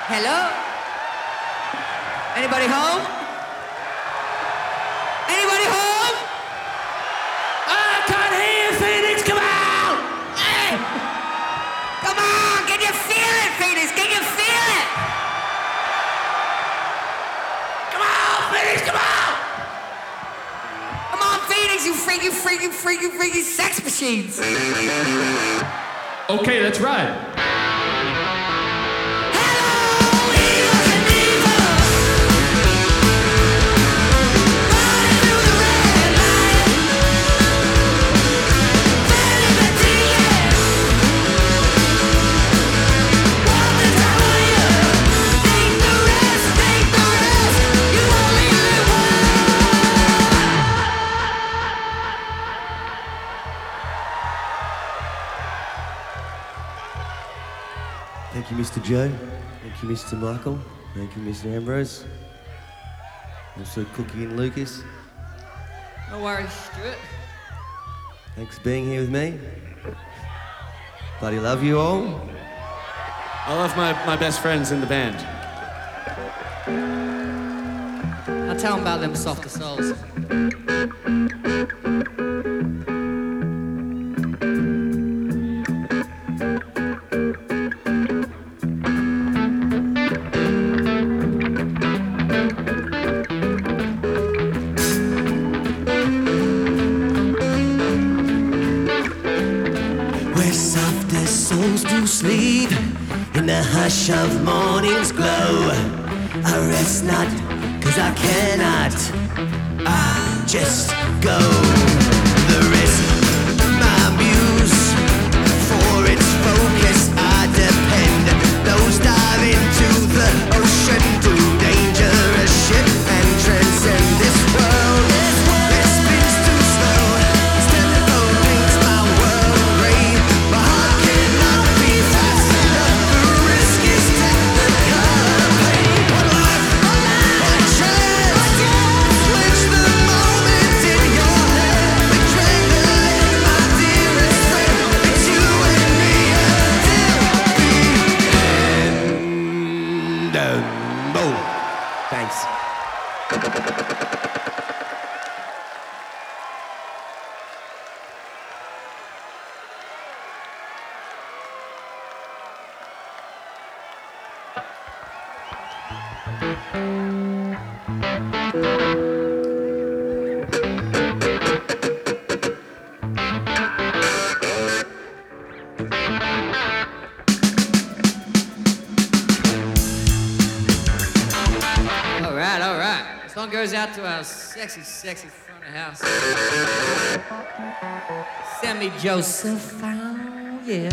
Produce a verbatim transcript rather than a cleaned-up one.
Hello? Anybody home? Anybody home? I can't hear you, Phoenix, come on! Hey! Come on, can you feel it, Phoenix? Can you feel it? Come on, Phoenix, come on! Come on, Phoenix, you freaky, freaky, freaky, freaky sex machines! Okay, that's right. Thank you, Mister Joe. Thank you, Mister Michael. Thank you, Mister Ambrose. Also, Cookie and Lucas. No worries, Stuart. Thanks for being here with me. Bloody love you all. I love my, my best friends in the band. I'll tell them about them softer souls. Souls do sleep in the hush of morning's glow. I rest not, cause I cannot. I just go. The rest, my muse, for its focus I depend. Those dive into the ocean, do dangerous shit and transcend this world. It spins too slow. This tempo makes my world gray. My heart cannot be fast enough. The risk is technical pain. One life, one chance. Switch the moment in your head. Betrayed my dearest friend. It's you and me until the end. Oh, thanks. All right, all right. This one goes out to our sexy, sexy front of house. Sammy Joseph. Oh, yeah.